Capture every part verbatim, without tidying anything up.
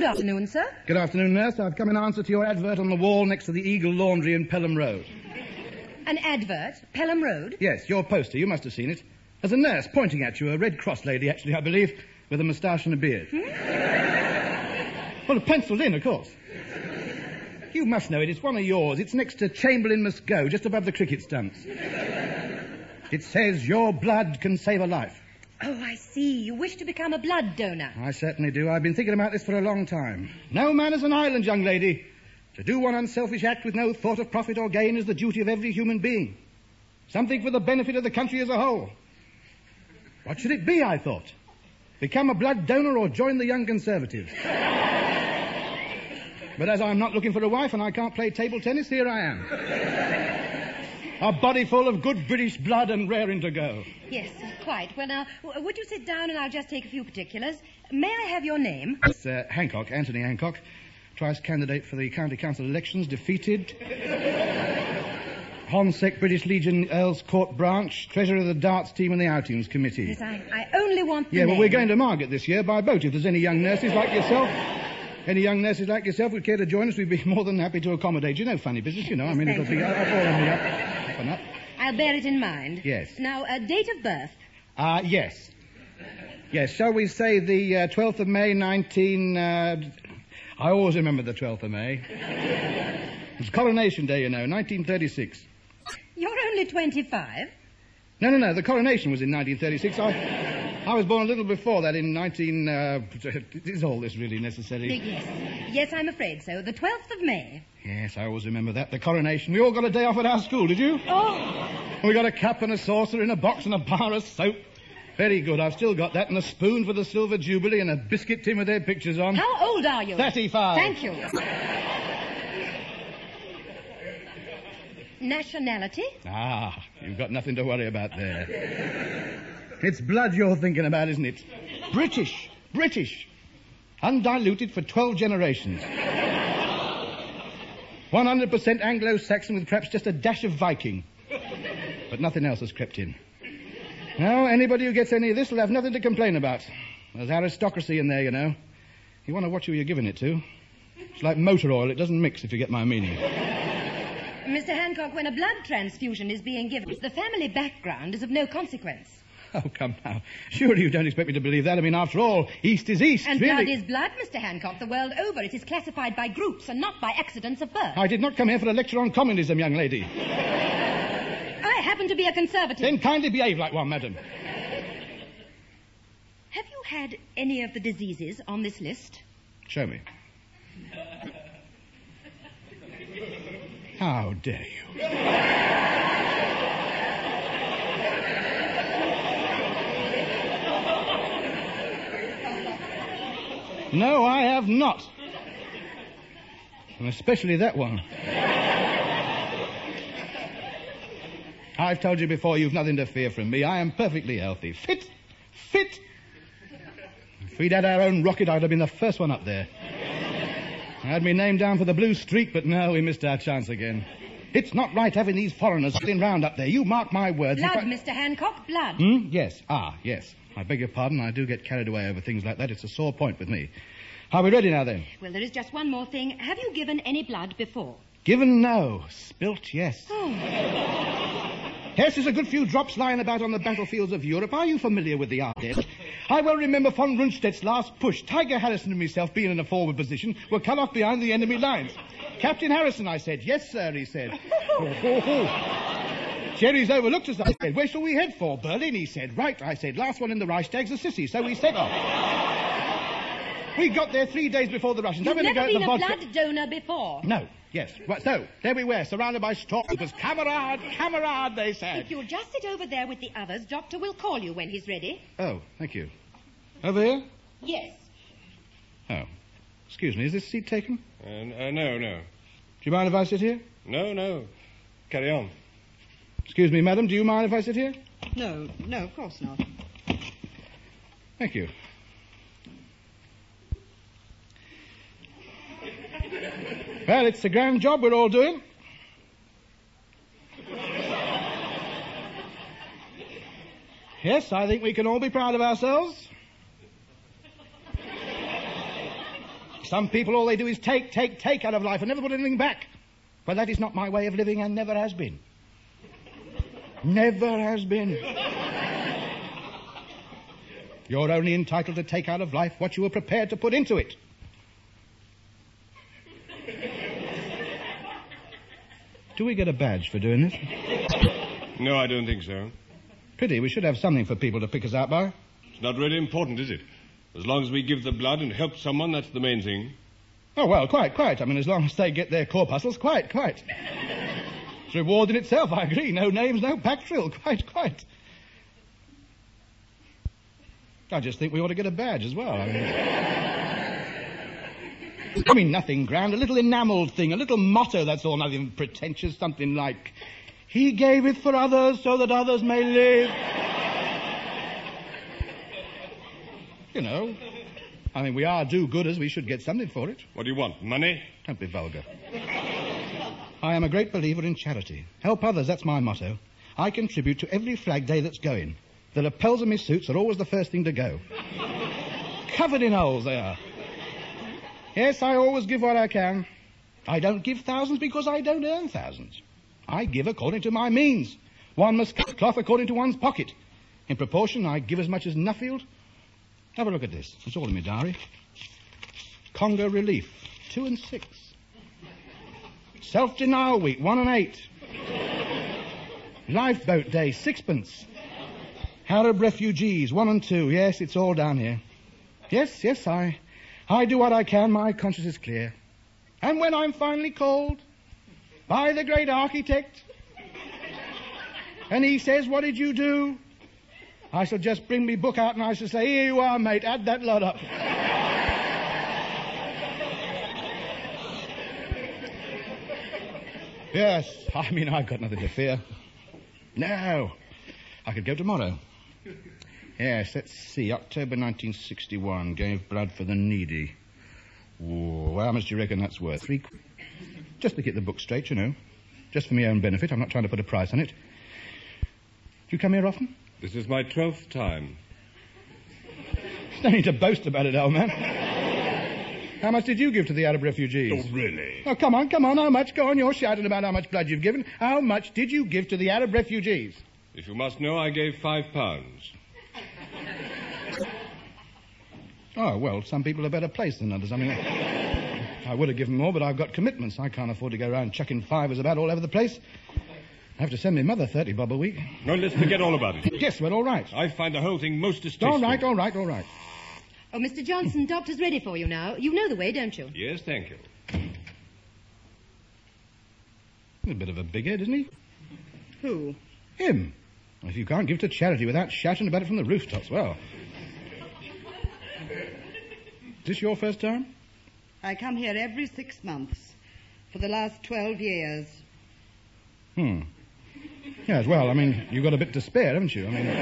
Good afternoon, sir. Good afternoon, nurse. I've come in answer to your advert on the wall next to the Eagle Laundry in Pelham Road. An advert? Pelham Road? Yes, your poster. You must have seen it. There's a nurse pointing at you, a Red Cross lady, actually, I believe, with a moustache and a beard. Hmm? Well, penciled in, of course. You must know it. It's one of yours. It's next to Chamberlain Must Go, just above the cricket stumps. It says, your blood can save a life. Oh, I see. You wish to become a blood donor. I certainly do. I've been thinking about this for a long time. No man is an island, young lady. To do one unselfish act with no thought of profit or gain is the duty of every human being. Something for the benefit of the country as a whole. What should it be, I thought? Become a blood donor or join the Young Conservatives? But as I'm not looking for a wife and I can't play table tennis, here I am. A body full of good British blood and raring to go. Yes, quite. Well, now, w- would you sit down and I'll just take a few particulars? May I have your name? It's uh, Hancock, Anthony Hancock. Twice candidate for the County Council elections, defeated. Honsec British Legion Earls Court branch, treasurer of the darts team and the outings committee. Yes, I, I only want the Yeah, name. well, we're going to Margate this year by boat. If there's any young nurses like yourself... Any young nurses like yourself would care to join us, we'd be more than happy to accommodate you. No funny business, you know. I mean, Thank it'll be... you. I'll fall on me up. Up and up. I'll bear it in mind. Yes. Now, uh, date of birth. Ah, uh, yes. Yes, shall we say the uh, twelfth of May, nineteen... Uh, I always remember the twelfth of May. It's Coronation Day, you know, nineteen thirty-six. You're only twenty-five. No, no, no, the coronation was in nineteen thirty-six. I... I was born a little before that in nineteen... Uh, is all this really necessary? Yes. Yes, I'm afraid so. The twelfth of May. Yes, I always remember that. The coronation. We all got a day off at our school, did you? Oh. We got a cup and a saucer in a box and a bar of soap. Very good. I've still got that and a spoon for the Silver Jubilee and a biscuit tin with their pictures on. How old are you? thirty-five. Thank you. Nationality? Ah, you've got nothing to worry about there. It's blood you're thinking about, isn't it? British. British. Undiluted for twelve generations. one hundred percent Anglo-Saxon with perhaps just a dash of Viking. But nothing else has crept in. Now, anybody who gets any of this will have nothing to complain about. There's aristocracy in there, you know. You want to watch who you're giving it to. It's like motor oil. It doesn't mix, if you get my meaning. Mister Hancock, when a blood transfusion is being given, the family background is of no consequence. Oh, come now. Surely you don't expect me to believe that. I mean, after all, East is East, and really. blood is blood, Mister Hancock, the world over. It is classified by groups and not by accidents of birth. I did not come here for a lecture on communism, young lady. I happen to be a conservative. Then kindly behave like one, madam. Have you had any of the diseases on this list? Show me. How dare you? No, I have not. And especially that one. I've told you before, you've nothing to fear from me. I am perfectly healthy. Fit. Fit. If we'd had our own rocket, I'd have been the first one up there. I had me name down for the blue streak, but no, we missed our chance again. It's not right having these foreigners sitting round up there. You mark my words. Blood, I... Mister Hancock, blood. Hmm? Yes. Ah, yes. I beg your pardon. I do get carried away over things like that. It's a sore point with me. Are we ready now, then? Well, there is just one more thing. Have you given any blood before? Given, no. Spilt, yes. Oh. Yes, there's a good few drops lying about on the battlefields of Europe. Are you familiar with the art? I well remember von Rundstedt's last push. Tiger Harrison and myself, being in a forward position, were cut off behind the enemy lines. Captain Harrison, I said. Yes, sir, he said. Oh, oh, oh. Cherries overlooked us, I said. Where shall we head for? Berlin, he said. Right, I said. Last one in the Reichstag's a sissy, so we set off. We got there three days before the Russians. You've I'm never go been the a vodka... blood donor before? No, yes. Right, so, there we were, surrounded by stormtroopers. Camarade, camarade, they said. If you'll just sit over there with the others, Doctor will call you when he's ready. Oh, thank you. Over here? Yes. Oh. Excuse me, is this seat taken? Uh, uh, no, no. Do you mind if I sit here? No, no. Carry on. Excuse me, madam, do you mind if I sit here? No, no, of course not. Thank you. Well, it's a grand job we're all doing. Yes, I think we can all be proud of ourselves. Some people, all they do is take, take, take out of life and never put anything back. But that is not my way of living and never has been. Never has been. You're only entitled to take out of life what you were prepared to put into it. Do we get a badge for doing this? No, I don't think so. Pity, we should have something for people to pick us out by. It's not really important, is it? As long as we give the blood and help someone, that's the main thing. Oh, well, quite, quite. I mean, as long as they get their corpuscles, quite, quite. It's reward in itself, I agree. No names, no pack drill. Quite, quite. I just think we ought to get a badge as well. I mean, I mean nothing grand. A little enamelled thing, a little motto, that's all. Nothing pretentious. Something like, he gave it for others so that others may live. You know, I mean, we are do-gooders. We should get something for it. What do you want, money? Don't be vulgar. I am a great believer in charity. Help others, that's my motto. I contribute to every flag day that's going. The lapels of my suits are always the first thing to go. Covered in holes they are. Yes, I always give what I can. I don't give thousands because I don't earn thousands. I give according to my means. One must cut cloth according to one's pocket. In proportion, I give as much as Nuffield. Have a look at this. It's all in my diary. Congo Relief, two and six. Self-Denial Week, one and eight. Lifeboat Day, sixpence. Arab Refugees, one and two. Yes, it's all down here. Yes, yes, I, I do what I can. My conscience is clear. And when I'm finally called by the great architect, and he says, what did you do? I shall just bring me book out and I shall say, here you are, mate, add that lot up. Yes, I mean, I've got nothing to fear. No, I could go tomorrow. Yes, let's see, October nineteen sixty-one, gave blood for the needy. Whoa, how much do you reckon that's worth? Three qu- Just to get the book straight, you know. Just for my own benefit, I'm not trying to put a price on it. Do you come here often? This is my twelfth time. No need to boast about it, old man. How much did you give to the Arab refugees? Oh, really? Oh, come on, come on, how much? Go on, you're shouting about how much blood you've given. How much did you give to the Arab refugees? If you must know, I gave five pounds. Oh, well, some people are better placed than others. I mean, I would have given more, but I've got commitments. I can't afford to go around chucking fivers about all over the place. I have to send my mother thirty bob a week. No, let's forget all about it. Yes, well, all right. I find the whole thing most distasteful. All right, all right, all right. Oh, Mister Johnson, doctor's ready for you now. You know the way, don't you? Yes, thank you. He's a bit of a big head, isn't he? Who? Him. Well, if you can't give to charity without shouting about it from the rooftops, well. Is this your first time? I come here every six months for the last twelve years. Hmm. Yes, well, I mean, you've got a bit to spare, haven't you? I mean...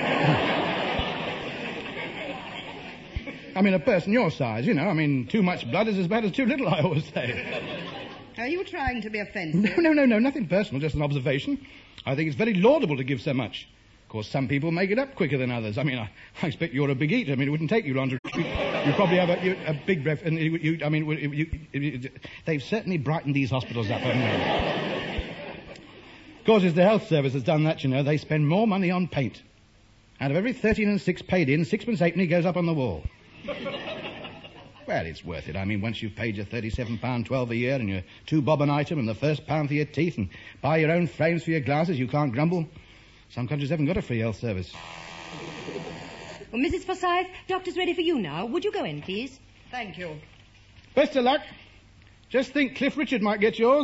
I mean, a person your size, you know. I mean, too much blood is as bad as too little, I always say. Are you trying to be offensive? No, no, no, no, nothing personal, just an observation. I think it's very laudable to give so much. Of course, some people make it up quicker than others. I mean, I, I expect you're a big eater. I mean, it wouldn't take you long to... You, you probably have a, you, a big breath, and you, you, I mean, you, you, they've certainly brightened these hospitals up, haven't they? Of course, it's the health service that's done that, you know. They spend more money on paint. Out of every thirteen and six paid in, sixpence halfpenny goes up on the wall. Well, it's worth it. I mean, once you've paid your thirty-seven pounds twelve a year and your two bob an item and the first pound for your teeth and buy your own frames for your glasses, you can't grumble. Some countries haven't got a free health service. Well, Missus Forsyth, doctor's ready for you now. Would you go in, please? Thank you. Best of luck. Just think Cliff Richard might get yours.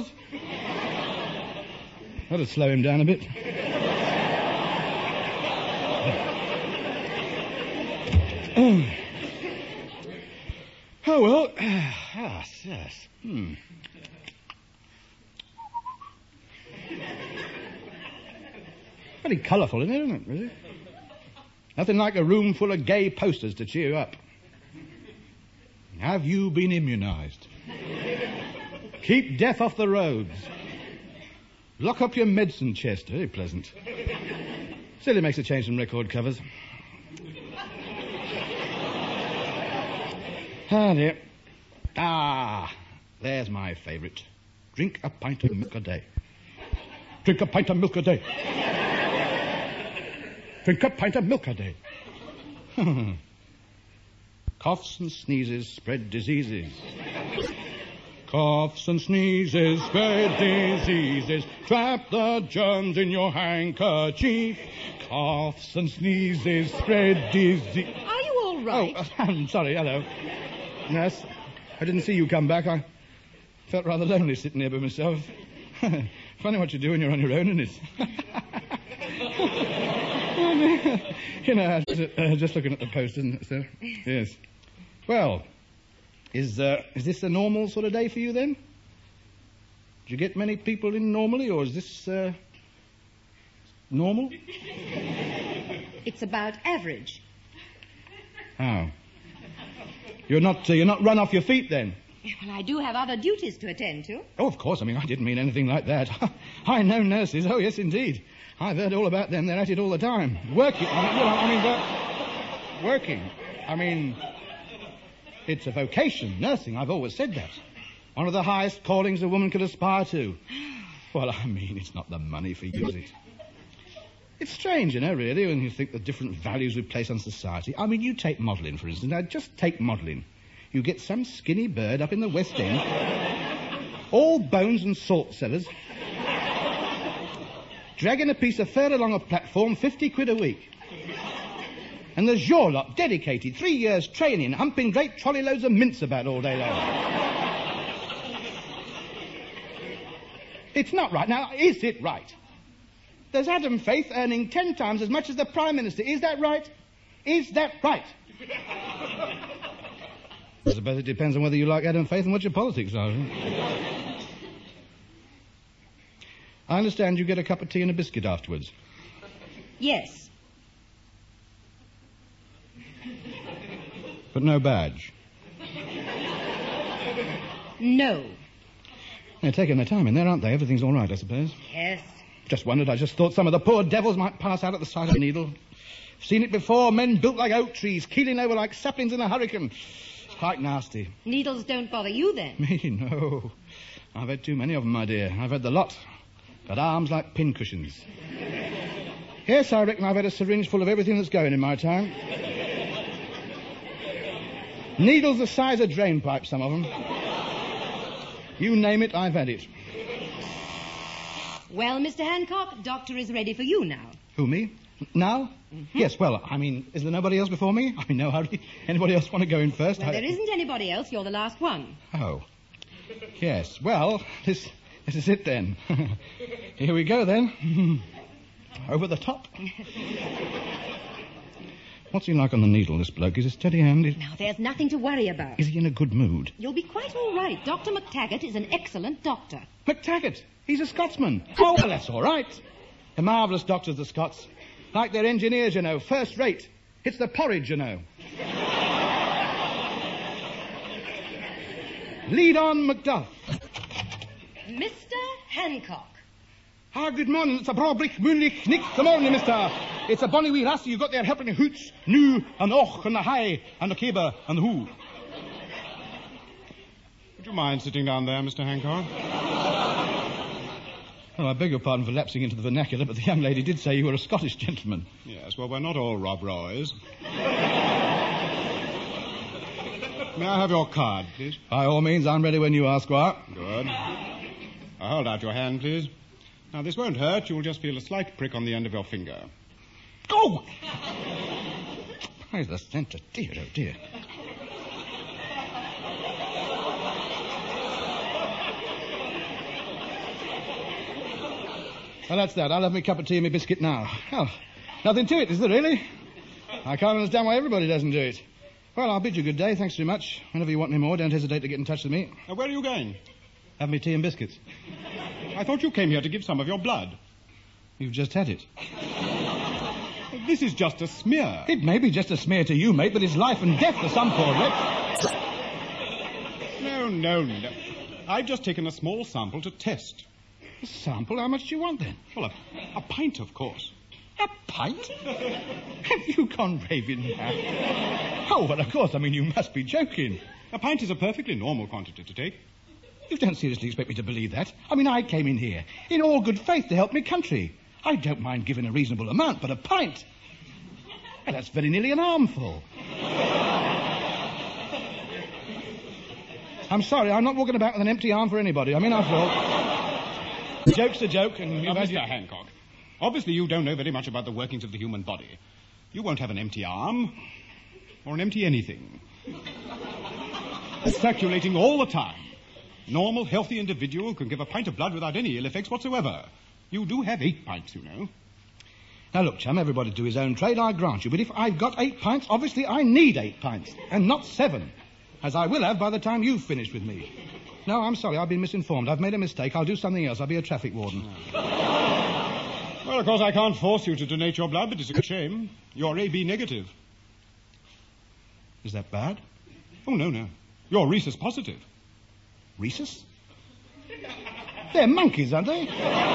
That'll slow him down a bit. Oh, well. Ah, yes. Hmm. Very colourful, isn't it, isn't it, really? Nothing like a room full of gay posters to cheer you up. Have you been immunised? Keep death off the roads. Lock up your medicine chest. Very pleasant. Still, it makes a change from record covers. Ah, dear. Ah, there's my favourite. Drink a pint of milk a day. Drink a pint of milk a day. Drink a pint of milk a day. Coughs and sneezes spread diseases. Coughs and sneezes spread diseases. Trap the germs in your handkerchief. Coughs and sneezes spread disease. Are you all right? Oh, uh, I'm sorry, hello. Nurse, I didn't see you come back. I felt rather lonely sitting here by myself. Funny what you do when you're on your own, isn't it? You know, I was, uh, just looking at the post, isn't it, sir? Yes. Well, is uh, is this a normal sort of day for you, then? Do you get many people in normally, or is this uh, normal? It's about average. Oh. You're not, uh, you're not run off your feet, then? Well, I do have other duties to attend to. Oh, of course. I mean, I didn't mean anything like that. I know nurses. Oh, yes, indeed. I've heard all about them. They're at it all the time. Working. I mean, you know, I mean, they're working. I mean, it's a vocation, nursing. I've always said that. One of the highest callings a woman could aspire to. Well, I mean, it's not the money for you, is it? It's strange, you know, really, when you think the different values we place on society. I mean, you take modelling, for instance. Now, just take modelling. You get some skinny bird up in the West End, all bones and salt cellars, dragging a piece of fur along a platform, fifty quid a week. And there's your lot, dedicated, three years training, humping great trolley loads of mince about all day long. It's not right. Now, is it right? There's Adam Faith earning ten times as much as the Prime Minister. Is that right? Is that right? I suppose it depends on whether you like Adam Faith and what your politics are. I understand you get a cup of tea and a biscuit afterwards. Yes. But no badge. No. They're taking their time in there, aren't they? Everything's all right, I suppose. Yes. Just wondered. I just thought some of the poor devils might pass out at the sight of a needle. Seen it before. Men built like oak trees, keeling over like saplings in a hurricane. It's quite nasty. Needles don't bother you, then? Me, no. I've had too many of them, my dear. I've had the lot. Got arms like pincushions. Yes, I reckon I've had a syringe full of everything that's going in my time. Needles the size of drain pipes, some of them. You name it, I've had it. Well, Mister Hancock, doctor is ready for you now. Who, me? Now? Mm-hmm. Yes, well, I mean, is there nobody else before me? I mean, no hurry. Anybody else want to go in first? Well, I... there isn't anybody else. You're the last one. Oh. Yes, well, this, this is it then. Here we go then. Over the top. What's he like on the needle, this bloke? He's a steady hand. He's... Now, there's nothing to worry about. Is he in a good mood? You'll be quite all right. Doctor McTaggart is an excellent doctor. McTaggart? He's a Scotsman. Oh, well, that's all right. They're marvellous doctors, the Scots. Like their engineers, you know. First rate. It's the porridge, you know. Lead on, Macduff. Mister Hancock. Ah, good morning. It's a broadbrick, moonlich, nick. Good morning, mister. It's a bonny wee lassie you got there helping the hoots, new, and och, and the high, and the caber, and the who. Would you mind sitting down there, Mister Hancock? Oh, I beg your pardon for lapsing into the vernacular, but the young lady did say you were a Scottish gentleman. Yes, well, we're not all Rob Roys. May I have your card, please? By all means, I'm ready when you are, Squire. Good. Now, hold out your hand, please. Now, this won't hurt. You'll just feel a slight prick on the end of your finger. Go! By the centre, dear, oh dear. Well, that's that. I'll have my cup of tea and my biscuit now. Oh, nothing to it, is there really? I can't understand why everybody doesn't do it. Well, I'll bid you good day. Thanks very much. Whenever you want any more, don't hesitate to get in touch with me. Now, where are you going? Have me tea and biscuits. I thought you came here to give some of your blood. You've just had it. This is just a smear. It may be just a smear to you, mate, but it's life and death for some poor wretch. No, no, no. I've just taken a small sample to test. A sample? How much do you want, then? Well, a, a pint, of course. A pint? Have you gone raving mad? Oh, well, of course. I mean, you must be joking. A pint is a perfectly normal quantity to take. You don't seriously expect me to believe that? I mean, I came in here in all good faith to help my country. I don't mind giving a reasonable amount, but a pint... Well, that's very nearly an armful. I'm sorry, I'm not walking about with an empty arm for anybody. I mean, after all, a joke's a joke, and Now, you've had Mister your... Hancock, obviously you don't know very much about the workings of the human body. You won't have an empty arm, or an empty anything. It's circulating all the time. Normal, healthy individual can give a pint of blood without any ill effects whatsoever. You do have eight pints, you know. Now, look, chum, everybody do his own trade, I grant you. But if I've got eight pints, obviously I need eight pints, and not seven, as I will have by the time you've finished with me. No, I'm sorry, I've been misinformed. I've made a mistake. I'll do something else. I'll be a traffic warden. Well, of course, I can't force you to donate your blood, but it's a shame. You're A B negative. Is that bad? Oh, no, no. You're rhesus positive. Rhesus? They're monkeys, aren't they?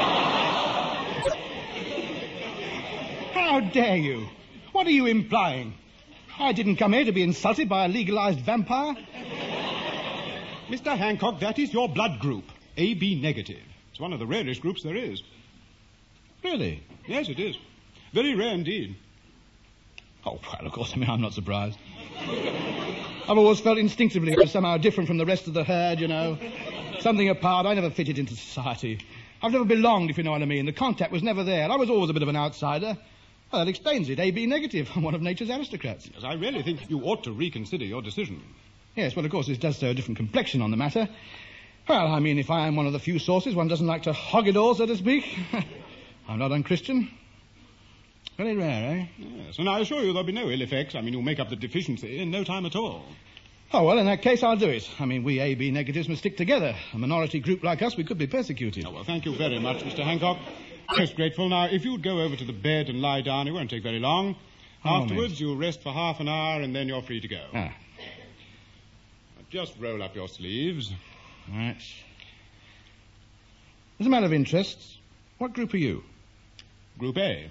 How dare you? What are you implying? I didn't come here to be insulted by a legalized vampire. Mister Hancock, that is your blood group, A B negative. It's one of the rarest groups there is. Really? Yes, it is. Very rare indeed. Oh, well, of course, I mean, I'm not surprised. I've always felt instinctively I was somehow different from the rest of the herd, you know. Something apart. I never fitted into society. I've never belonged, if you know what I mean. The contact was never there. I was always a bit of an outsider. Well, that explains it. A B negative. I'm one of nature's aristocrats. Yes, I really think you ought to reconsider your decision. Yes, well, of course, this does show a different complexion on the matter. Well, I mean, if I am one of the few sources, one doesn't like to hog it all, so to speak. I'm not unchristian. Very rare, eh? Yes, and I assure you there'll be no ill effects. I mean, you'll make up the deficiency in no time at all. Oh, well, in that case, I'll do it. I mean, we A B negatives must stick together. A minority group like us, we could be persecuted. Oh, well, thank you very much, Mister Hancock. Most grateful. Now, if you'd go over to the bed and lie down, it won't take very long. Oh, Afterwards, miss. you'll rest for half an hour, and then you're free to go. Ah, Just roll up your sleeves. right. As a matter of interest, what group are you? Group A.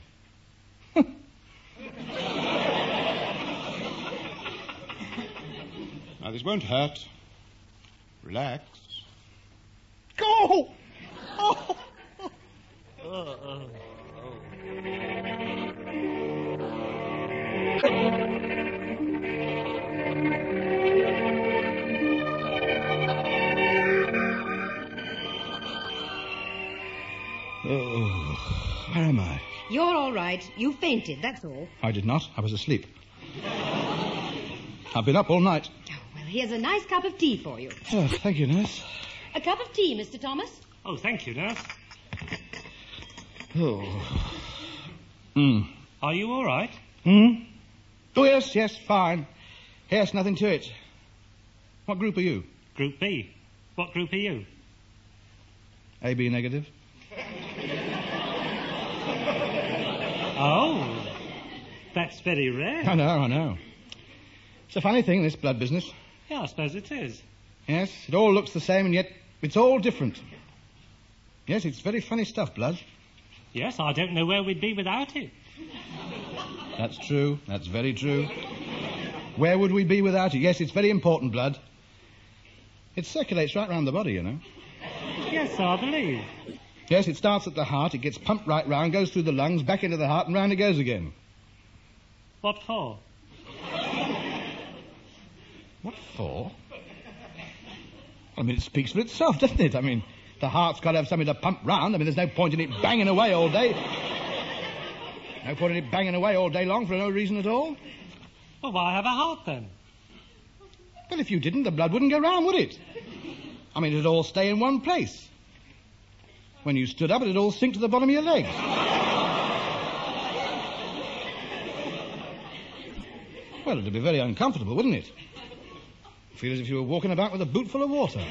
Now, this won't hurt. Relax. Go! Oh! Oh, where am I? You're all right. You fainted, that's all. I did not. I was asleep. I've been up all night. Oh, well, here's a nice cup of tea for you. Oh, thank you, nurse. A cup of tea, Mister Thomas? Oh, thank you, nurse. Oh. Hmm. Are you all right? Hmm? Oh, yes, yes, fine. Yes, nothing to it. What group are you? Group B. What group are you? A B negative. Oh, that's very rare. I know, I know. It's a funny thing, this blood business. Yeah, I suppose it is. Yes, it all looks the same, and yet it's all different. Yes, it's very funny stuff, blood. Yes, I don't know where we'd be without it. That's true. That's very true. Where would we be without it? Yes, it's very important, blood. It circulates right round the body, you know. Yes, I believe. Yes, it starts at the heart, it gets pumped right round, goes through the lungs, back into the heart, and round it goes again. What for? What for? I mean, it speaks for itself, doesn't it? I mean, the heart's got to have something to pump round. I mean, there's no point in it banging away all day. No point in it banging away all day long for no reason at all. Well, why have a heart then? Well, if you didn't, the blood wouldn't go round, would it? I mean, it'd all stay in one place. When you stood up, it'd all sink to the bottom of your legs. Well, it'd be very uncomfortable, wouldn't it? Feel as if you were walking about with a boot full of water.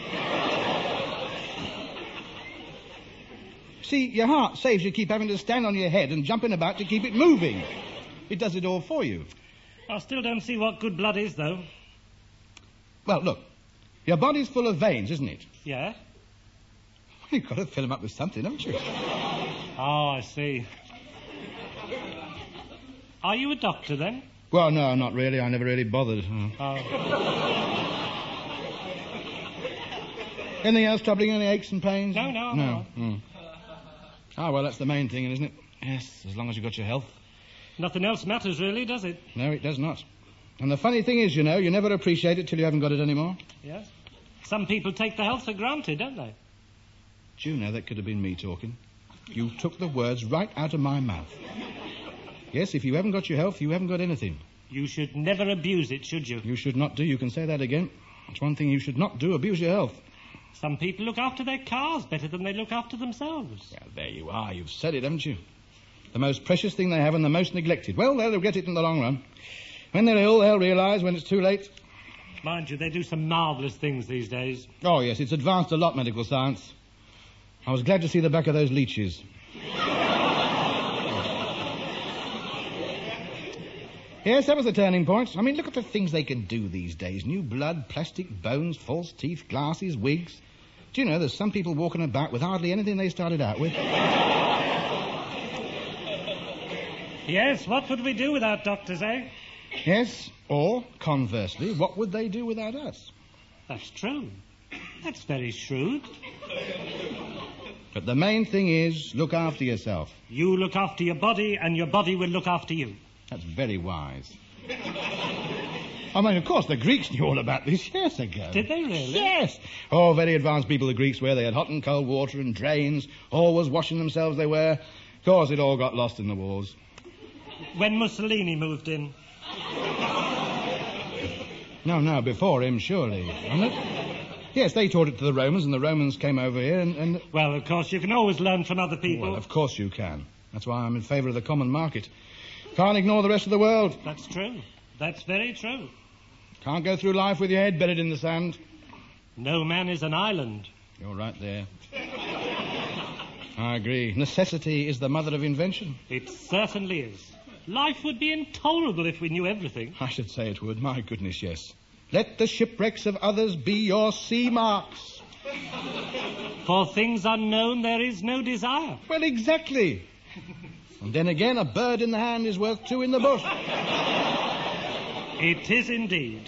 See, your heart saves you keep having to stand on your head and jumping about to keep it moving. It does it all for you. I still don't see what good blood is, though. Well, look, your body's full of veins, isn't it? Yeah? You've got to fill them up with something, haven't you? Oh, I see. Are you a doctor, then? Well, no, not really. I never really bothered. Oh. Oh. Anything else troubling you? Any aches and pains? No, no, No. no. Mm. Ah, well, that's the main thing, isn't it? Yes, as long as you've got your health. Nothing else matters, really, does it? No, it does not. And the funny thing is, you know, you never appreciate it till you haven't got it anymore. Yes. Some people take the health for granted, don't they? Do you know, that could have been me talking. You took the words right out of my mouth. Yes, if you haven't got your health, you haven't got anything. You should never abuse it, should you? You should not do. You can say that again. It's one thing you should not do, abuse your health. Some people look after their cars better than they look after themselves. Well, there you are. You've said it, haven't you? The most precious thing they have and the most neglected. Well, they'll regret it in the long run. When they're ill, they'll realise when it's too late. Mind you, they do some marvellous things these days. Oh, yes, it's advanced a lot, medical science. I was glad to see the back of those leeches. Yes, that was the turning point. I mean, look at the things they can do these days. New blood, plastic bones, false teeth, glasses, wigs. Do you know, there's some people walking about with hardly anything they started out with. Yes, what would we do without doctors, eh? Yes, or, conversely, what would they do without us? That's true. That's very shrewd. But the main thing is, look after yourself. You look after your body, and your body will look after you. That's very wise. I mean, of course, the Greeks knew all about this years ago. Did they really? Yes. Oh, very advanced people, the Greeks were. They had hot and cold water and drains. Always washing themselves they were. Of course, it all got lost in the wars. When Mussolini moved in. No, no, before him, surely, wasn't it? Yes, they taught it to the Romans, and the Romans came over here and... and... Well, of course, you can always learn from other people. Well, of course you can. That's why I'm in favour of the common market. Can't ignore the rest of the world. That's true. That's very true. Can't go through life with your head buried in the sand. No man is an island. You're right there. I agree. Necessity is the mother of invention. It certainly is. Life would be intolerable if we knew everything. I should say it would. My goodness, yes. Let the shipwrecks of others be your sea marks. For things unknown there is no desire. Well, exactly. And then again, a bird in the hand is worth two in the bush. It is indeed.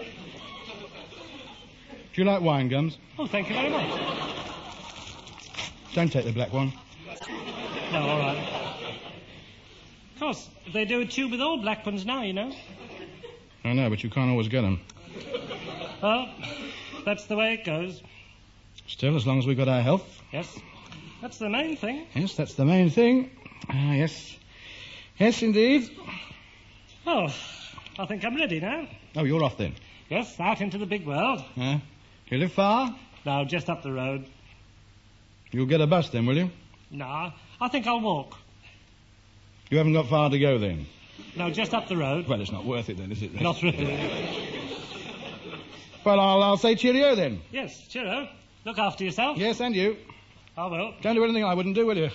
Do you like wine gums? Oh, thank you very much. Don't take the black one. No, all right. Of course, they do a tube with all black ones now, you know. I know, but you can't always get them. Well, that's the way it goes. Still, as long as we've got our health. Yes, that's the main thing. Yes, that's the main thing. Ah, yes. Yes, indeed. Oh, I think I'm ready now. Oh, you're off then? Yes, out into the big world. Yeah. Do you live far? No, just up the road. You'll get a bus then, will you? No, I think I'll walk. You haven't got far to go then? No, just up the road. Well, it's not worth it then, is it? Not really. Well, I'll, I'll say cheerio then. Yes, cheerio. Look after yourself. Yes, and you. I will. Don't do anything I wouldn't do, will you?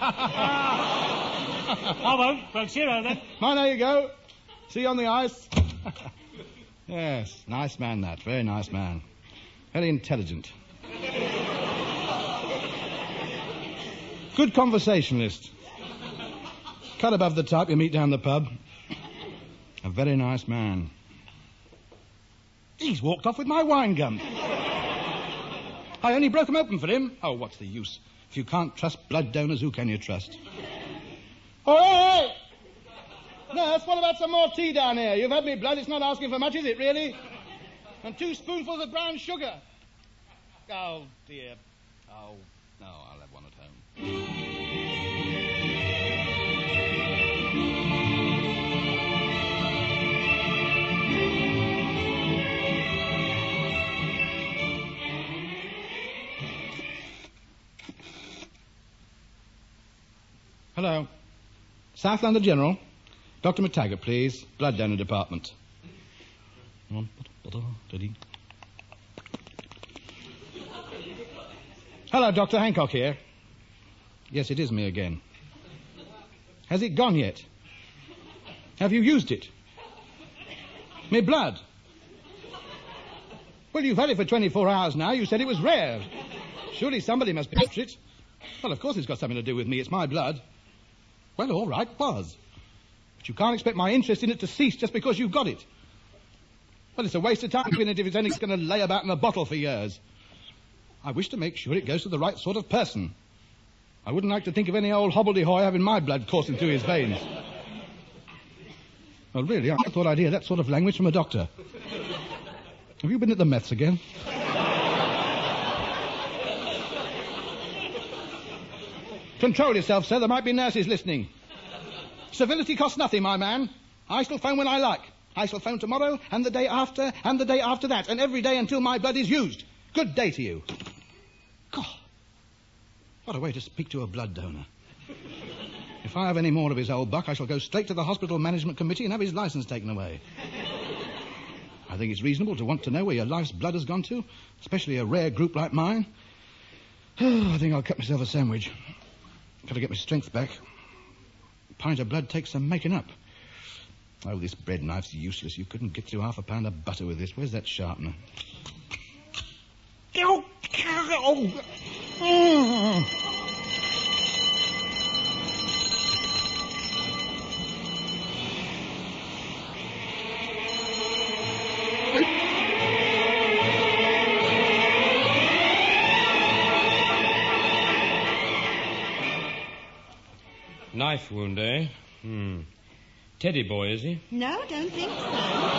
I won't. Well, cheerio then. Mine, there you go. See you on the ice. Yes, nice man that. Very nice man. Very intelligent. Good conversationalist. Cut above the type you meet down the pub. A very nice man. He's walked off with my wine gum. I only broke them open for him. Oh, what's the use? If you can't trust blood donors, who can you trust? Oh, hey, hey! Nurse, what about some more tea down here? You've had me blood. It's not asking for much, is it, really? And two spoonfuls of brown sugar. Oh, dear. Oh, no, I'll have one at home. Hello. South London General. Doctor McTaggart, please. Blood donor department. Hello, Doctor Hancock here. Yes, it is me again. Has it gone yet? Have you used it? Me blood? Well, you've had it for twenty-four hours now. You said it was rare. Surely somebody must be after it. Well, of course it's got something to do with me. It's my blood. Well, all right, was. But you can't expect my interest in it to cease just because you've got it. Well, it's a waste of time in it if it's only going to lay about in a bottle for years. I wish to make sure it goes to the right sort of person. I wouldn't like to think of any old hobbledehoy having my blood coursing through his veins. Well, really, I thought I'd hear that sort of language from a doctor. Have you been at the meths again? Control yourself, sir. There might be nurses listening. Civility costs nothing, my man. I shall phone when I like. I shall phone tomorrow, and the day after, and the day after that, and every day until my blood is used. Good day to you. God, what a way to speak to a blood donor. If I have any more of his old buck, I shall go straight to the hospital management committee and have his license taken away. I think it's reasonable to want to know where your life's blood has gone to, especially a rare group like mine. Oh, I think I'll cut myself a sandwich. Got to get my strength back. A pint of blood takes some making up. Oh, this bread knife's useless. You couldn't get through half a pound of butter with this. Where's that sharpener? Oh, oh. Mm. Knife wound, eh? Hmm. Teddy boy, is he? No, don't think so.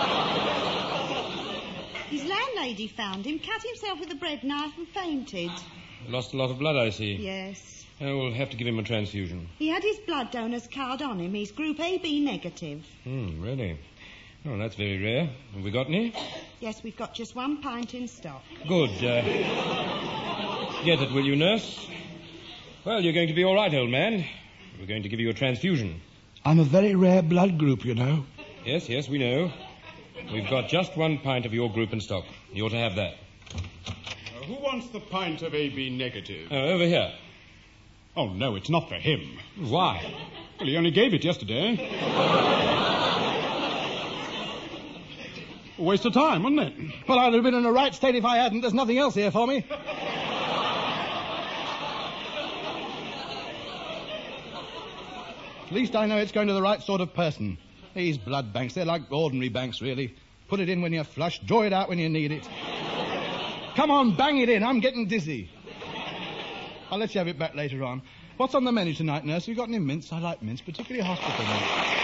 His landlady found him, cut himself with a bread knife and fainted. Lost a lot of blood, I see. Yes. Oh, we'll have to give him a transfusion. He had his blood donor's card on him. He's group A B negative. Hmm, really? Oh, that's very rare. Have we got any? Yes, we've got just one pint in stock. Good. Uh, get it, will you, nurse? Well, you're going to be all right, old man. We're going to give you a transfusion. I'm a very rare blood group, you know. Yes, yes, we know. We've got just one pint of your group in stock. You ought to have that. Uh, who wants the pint of A B negative? Oh, over here. Oh, no, it's not for him. Why? Well, he only gave it yesterday. A waste of time, wasn't it? Well, I'd have been in the right state if I hadn't. There's nothing else here for me. At least I know it's going to the right sort of person. These blood banks, they're like ordinary banks, really. Put it in when you're flush, draw it out when you need it. Come on, bang it in. I'm getting dizzy. I'll let you have it back later on. What's on the menu tonight, nurse? Have you got any mince? I like mince, particularly hospital mince.